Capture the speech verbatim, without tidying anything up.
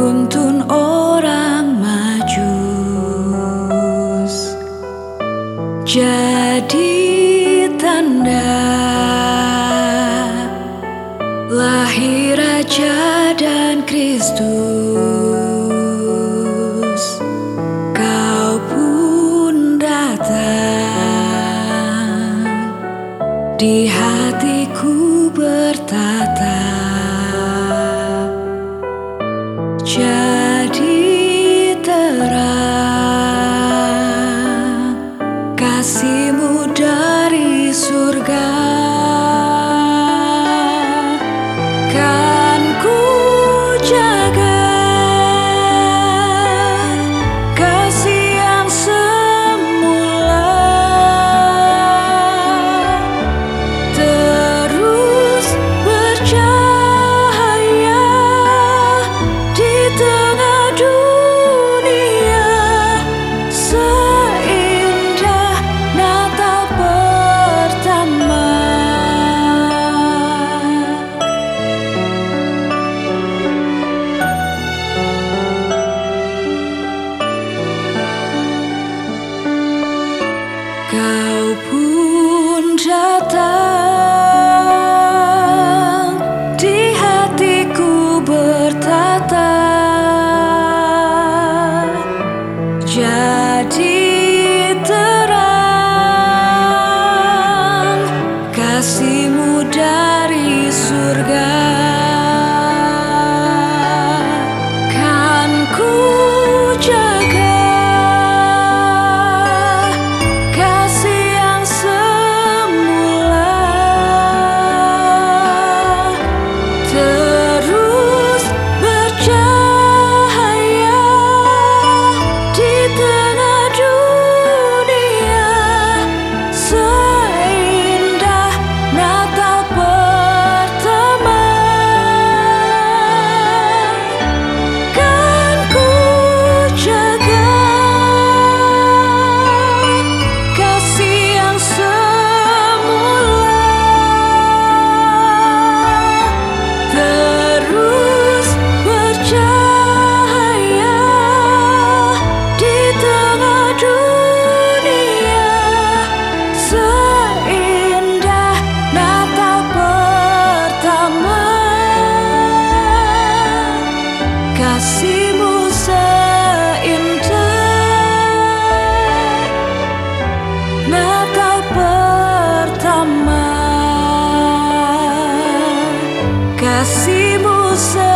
Runtun orang Majus jadi tanda lahir Raja dan Kristus. Kau pun datang, di hatiku bertata, jadi terang kasih-Mu dari surga. Kan ku jaga kasih yang semula, terus bercahaya di tengah dunia, seindah Natal pertama. Kau pun datang, di hatiku bertata, jadi terang kasih-Mu dari surga. Kan ku jaga kasih yang semula, terus bercahaya di tengah dunia, seindah Natal pertama. Kan ku jaga kasih yang semula, terus bercahaya di tengah dunia, seindah Natal pertama. Kasih-Mu seindah Natal pertama. Kasih-Mu seindah